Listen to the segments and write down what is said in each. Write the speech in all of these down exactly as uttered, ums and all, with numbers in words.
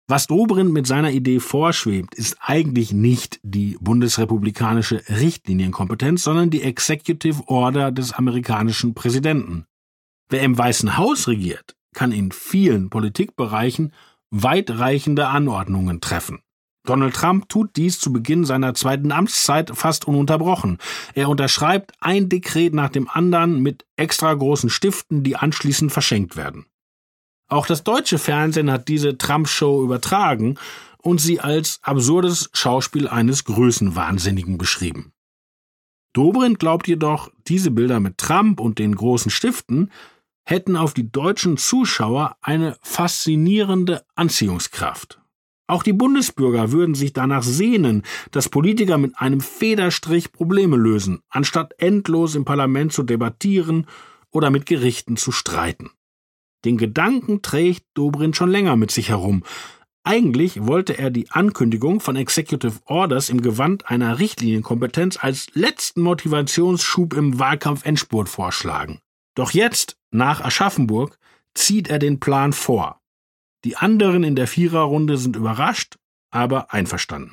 Was Dobrindt mit seiner Idee vorschwebt, ist eigentlich nicht die bundesrepublikanische Richtlinienkompetenz, sondern die Executive Order des amerikanischen Präsidenten. Wer im Weißen Haus regiert, kann in vielen Politikbereichen weitreichende Anordnungen treffen. Donald Trump tut dies zu Beginn seiner zweiten Amtszeit fast ununterbrochen. Er unterschreibt ein Dekret nach dem anderen mit extra großen Stiften, die anschließend verschenkt werden. Auch das deutsche Fernsehen hat diese Trump-Show übertragen und sie als absurdes Schauspiel eines Größenwahnsinnigen beschrieben. Dobrindt glaubt jedoch, diese Bilder mit Trump und den großen Stiften hätten auf die deutschen Zuschauer eine faszinierende Anziehungskraft. Auch die Bundesbürger würden sich danach sehnen, dass Politiker mit einem Federstrich Probleme lösen, anstatt endlos im Parlament zu debattieren oder mit Gerichten zu streiten. Den Gedanken trägt Dobrindt schon länger mit sich herum. Eigentlich wollte er die Ankündigung von Executive Orders im Gewand einer Richtlinienkompetenz als letzten Motivationsschub im Wahlkampf-Endspurt vorschlagen. Doch jetzt, nach Aschaffenburg, zieht er den Plan vor. Die anderen in der Viererrunde sind überrascht, aber einverstanden.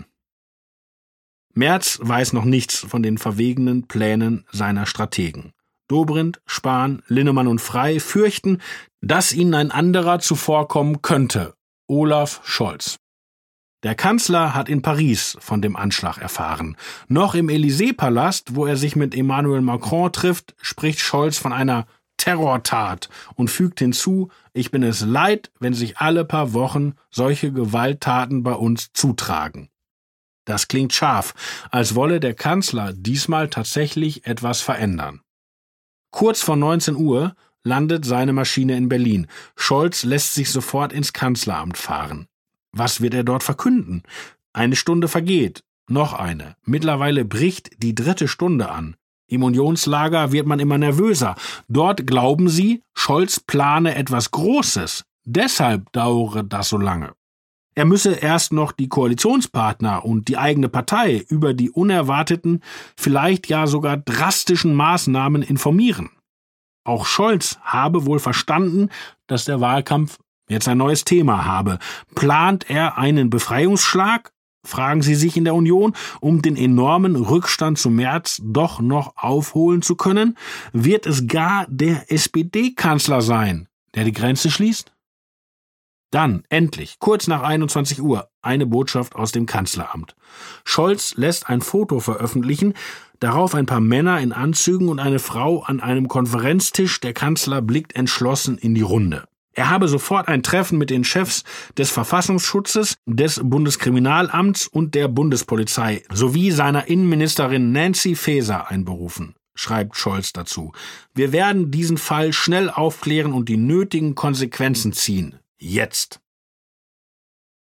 Merz weiß noch nichts von den verwegenen Plänen seiner Strategen. Dobrindt, Spahn, Linnemann und Frey fürchten, dass ihnen ein anderer zuvorkommen könnte, Olaf Scholz. Der Kanzler hat in Paris von dem Anschlag erfahren. Noch im Élysée-Palast, wo er sich mit Emmanuel Macron trifft, spricht Scholz von einer Terrortat und fügt hinzu, ich bin es leid, wenn sich alle paar Wochen solche Gewalttaten bei uns zutragen. Das klingt scharf, als wolle der Kanzler diesmal tatsächlich etwas verändern. Kurz vor neunzehn Uhr landet seine Maschine in Berlin. Scholz lässt sich sofort ins Kanzleramt fahren. Was wird er dort verkünden? Eine Stunde vergeht, noch eine. Mittlerweile bricht die dritte Stunde an. Im Unionslager wird man immer nervöser. Dort glauben sie, Scholz plane etwas Großes. Deshalb dauere das so lange. Er müsse erst noch die Koalitionspartner und die eigene Partei über die unerwarteten, vielleicht ja sogar drastischen Maßnahmen informieren. Auch Scholz habe wohl verstanden, dass der Wahlkampf jetzt ein neues Thema habe. Plant er einen Befreiungsschlag, fragen sie sich in der Union, um den enormen Rückstand zu Merz doch noch aufholen zu können? Wird es gar der S P D-Kanzler sein, der die Grenze schließt? Dann, endlich, kurz nach einundzwanzig Uhr, eine Botschaft aus dem Kanzleramt. Scholz lässt ein Foto veröffentlichen, darauf ein paar Männer in Anzügen und eine Frau an einem Konferenztisch. Der Kanzler blickt entschlossen in die Runde. Er habe sofort ein Treffen mit den Chefs des Verfassungsschutzes, des Bundeskriminalamts und der Bundespolizei sowie seiner Innenministerin Nancy Faeser einberufen, schreibt Scholz dazu. Wir werden diesen Fall schnell aufklären und die nötigen Konsequenzen ziehen. Jetzt.